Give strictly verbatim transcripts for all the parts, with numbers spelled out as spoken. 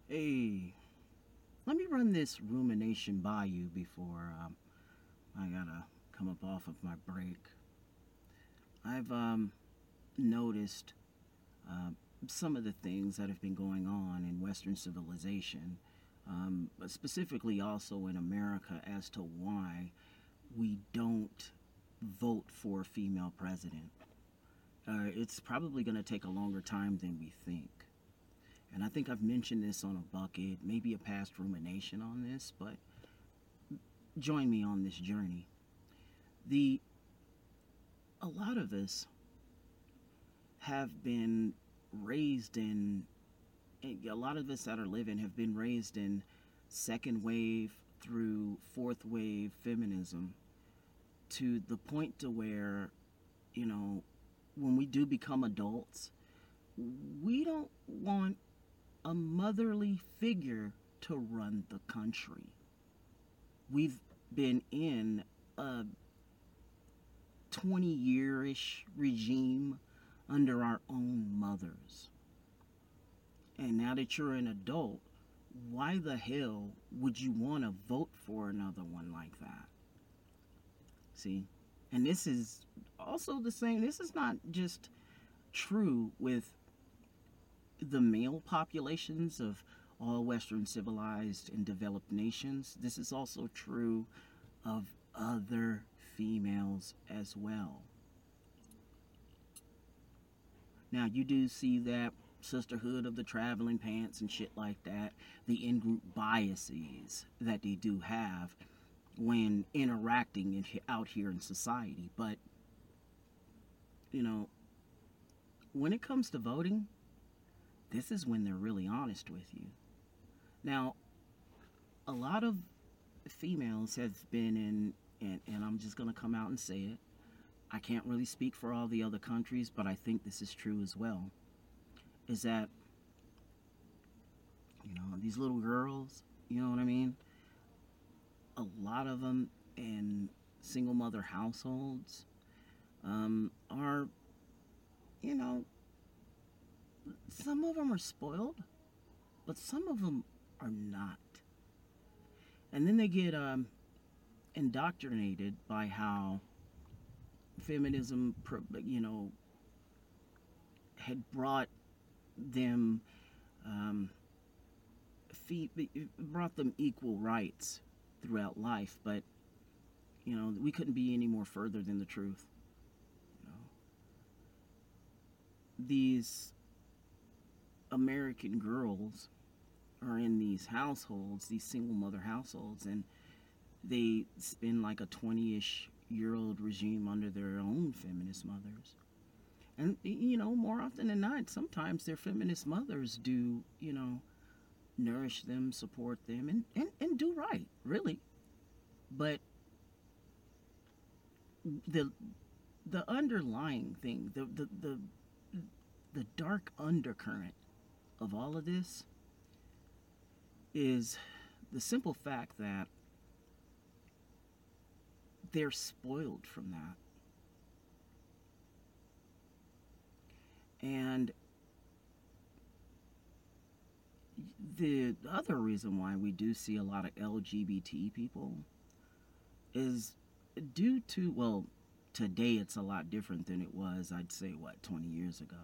Hey, let me run this rumination by you before um, I gotta come up off of my break. I've um, noticed uh, some of the things that have been going on in Western civilization, um, but specifically also in America, as to why we don't vote for a female president. Uh, it's probably going to take a longer time than we think. And I think I've mentioned this on a bucket, maybe a past rumination on this, but join me on this journey. The A lot of us have been raised in a lot of us that are living have been raised in second wave through fourth wave feminism, to the point to where, you know, when we do become adults, we don't want a motherly figure to run the country. We've been in a twenty year ish regime under our own mothers. And now that you're an adult, why the hell would you want to vote for another one like that? See? And this is also the same. This is not just true with the male populations of all Western civilized and developed nations. This is also true of other females as well. Now, you do see that sisterhood of the traveling pants and shit like that, the in group biases that they do have when interacting in, out here in society. But, you know, when it comes to voting, this is when they're really honest with you. Now, a lot of females have been in, and, and I'm just going to come out and say it. I can't really speak for all the other countries, but I think this is true as well. Is that, you know, these little girls, you know what I mean? A lot of them in single mother households um, are, you know, some of them are spoiled, but some of them are not. And then they get um, indoctrinated by how feminism, you know, had brought them, um, brought them equal rights throughout life. But, you know, we couldn't be any more further than the truth. You know, these American girls are in these households, these single mother households, and they spend like a twenty-ish year old regime under their own feminist mothers. And, you know, more often than not, sometimes their feminist mothers do, you know, nourish them, support them, and, and, and do right, really. But the the underlying thing, the, the, the, the dark undercurrent of all of this is the simple fact that they're spoiled from that. And the other reason why we do see a lot of L G B T people is due to, well, today it's a lot different than it was, I'd say, what, twenty years ago.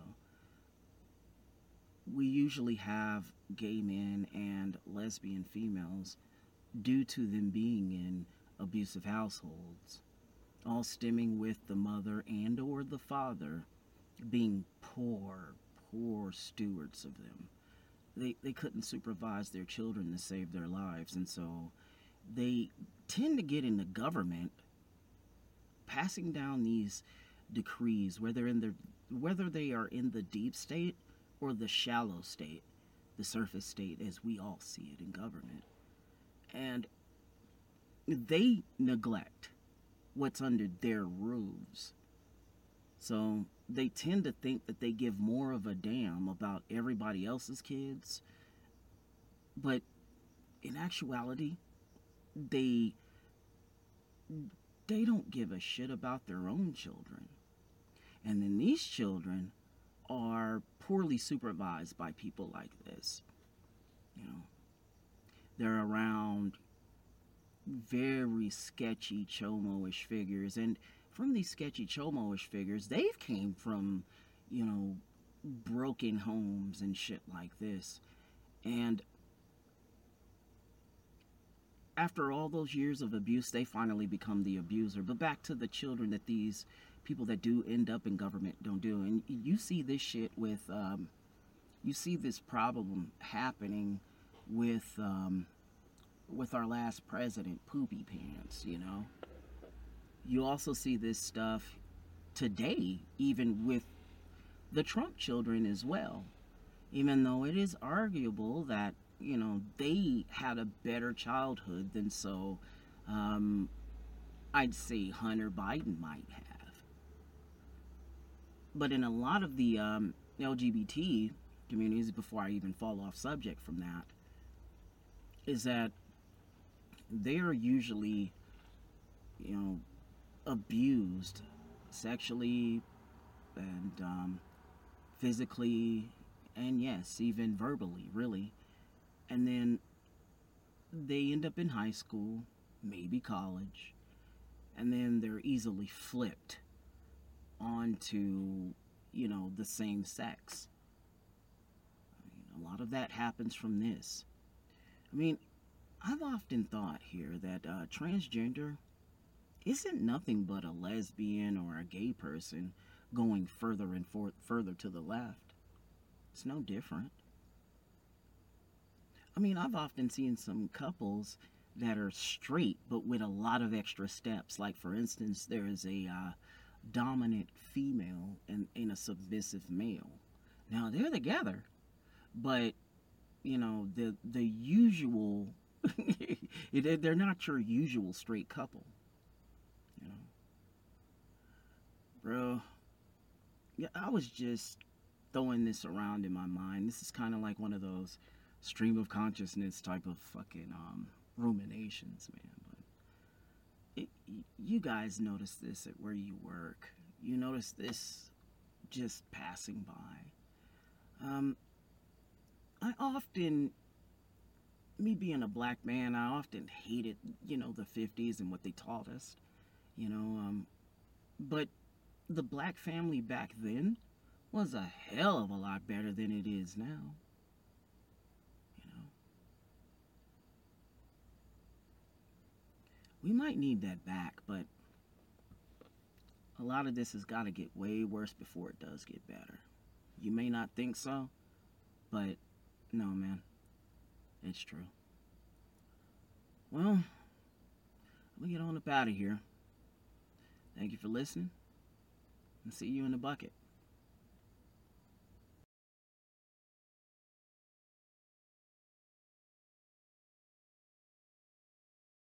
We usually have gay men and lesbian females due to them being in abusive households, all stemming with the mother and or the father being poor, poor stewards of them. They, they couldn't supervise their children to save their lives, and so they tend to get into government passing down these decrees, whether in the whether they are in the deep state or the shallow state, the surface state as we all see it in government. And they neglect what's under their roofs. So they tend to think that they give more of a damn about everybody else's kids, but in actuality, they they don't give a shit about their own children. And then these children are poorly supervised by people like this. You know, they're around very sketchy chomo-ish figures, and from these sketchy chomo-ish figures, they've came from, you know, broken homes and shit like this. And after all those years of abuse, they finally become the abuser. But back to the children that these people that do end up in government don't do. And you see this shit with, um, you see this problem happening with, um, with our last president, Poopy Pants, you know. You also see this stuff today, even with the Trump children as well. Even though it is arguable that, you know, they had a better childhood than so, um, I'd say Hunter Biden might have. But in a lot of the um, L G B T communities, before I even fall off subject from that, is that they are usually, you know, abused sexually and um, physically, and yes, even verbally, really. And then they end up in high school, maybe college, and then they're easily flipped onto, you know, the same sex. I mean, a lot of that happens from this. I mean, I've often thought here that uh, transgender isn't nothing but a lesbian or a gay person going further and for- further to the left. It's no different. I mean, I've often seen some couples that are straight but with a lot of extra steps. Like, for instance, there is a uh, dominant female and, and a submissive male. Now, they're together, but, you know, the, the usual, they're not your usual straight couple. You know, bro, yeah, I was just throwing this around in my mind. This is kind of like one of those stream of consciousness type of fucking um, ruminations, man. But it, you guys notice this at where you work. You notice this just passing by. Um, I often, me being a black man, I often hated, you know, the fifties and what they taught us. You know, um, but the black family back then was a hell of a lot better than it is now. You know, we might need that back, but a lot of this has got to get way worse before it does get better. You may not think so, but no, man, it's true. Well, we get on up out of here. Thank you for listening, and see you in the bucket.